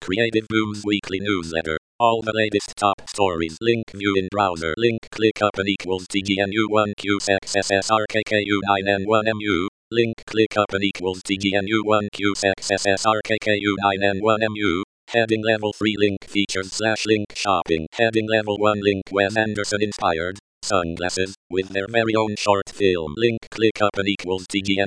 Creative Boom's weekly newsletter. All the latest top stories. Link view in browser. Link click up and equals TGNU1QXSSRKKU9N1MU. Link click up and equals TGNU1QXSSRKKU9N1MU. Heading level 3 link features / link shopping. Heading level 1 link Wes Anderson inspired sunglasses with their very own short film. Link click up and equals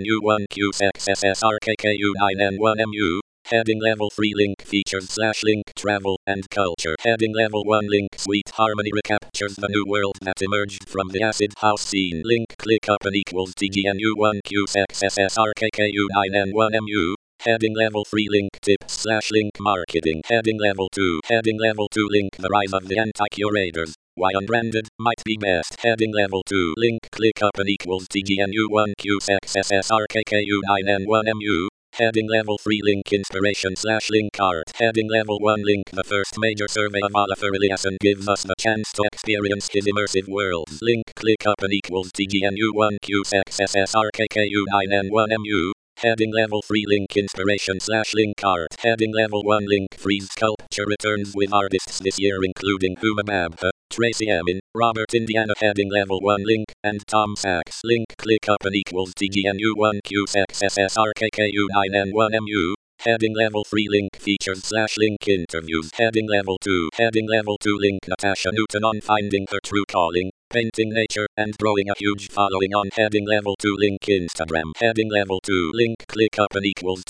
TGNU1QXSSRKKU9N1MU. Heading level 3 link features / link travel and culture. Heading level 1 link Sweet Harmony recaptures the new world that emerged from the acid house scene. Link click up and equals TGNU1QXSSRKKU9N1MU. Heading level 3 link tips / link marketing. Heading level 2. Heading level 2 link the rise of the anti-curators. Why unbranded might be best. Heading level 2 link click up and equals TGNU1QXSSRKKU9N1MU. Heading level 3 link inspiration / link art. Heading level 1 link the first major survey of Olafur Eliasson gives us the chance to experience his immersive worlds. Link click up and equals TGNU1QXSSRKKU9N1MU. Heading level 3 link inspiration / link art. Heading level 1 link freeze sculpture returns with artists this year including Huma Babka, Tracy Emin, Robert Indiana. Heading level 1 link and Tom Sachs. Link click up and equals TGNU1QXSSRKKU9N1MU. Heading level 3 link features / link interviews. Heading level 2. Heading level 2 link Natasha Newton on finding her true calling, painting nature and growing a huge following on. Heading level 2 link Instagram. Heading level 2 link click up and equals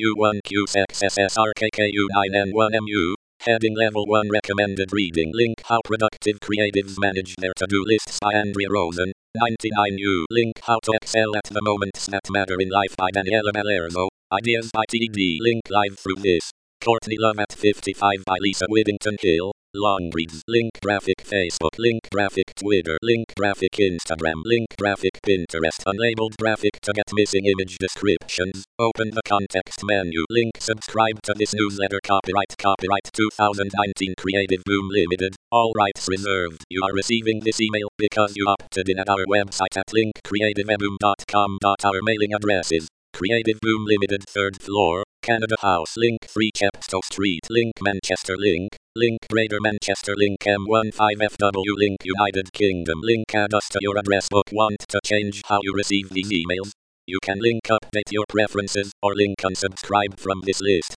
TGNU1QXSSRKKU9N1MU. Heading level 1 recommended reading. Link How Productive Creatives Manage Their To-Do Lists by Andrea Rosen, 99U. Link How to Excel at the Moments That Matter in Life by Daniela Malerzo. Ideas by TD. Link Live Through This. Courtney Love at 55 by Lisa Whittington Hill. Long reads. Link graphic Facebook. Link graphic Twitter. Link graphic Instagram. Link graphic Pinterest. Unlabeled graphic to get missing image descriptions. Open the context menu. Link subscribe to this newsletter. Copyright 2019 Creative Boom Limited. All rights reserved. You are receiving this email because you opted in at our website at linkcreativeboom.com. Our mailing address is Creative Boom Limited, 3rd floor, Canada House. Link 3 Chepstow Street. Link Manchester. Link Greater Manchester. Link M15FW. Link United Kingdom. Link add us to your address book. Want to change how you receive these emails? You can link update your preferences or link unsubscribe from this list.